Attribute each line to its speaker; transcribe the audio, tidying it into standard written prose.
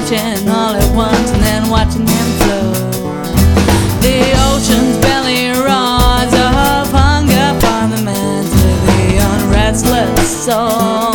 Speaker 1: crashing all at once and then watching him flow. The ocean's belly roars of hunger for the man to the unrestless soul.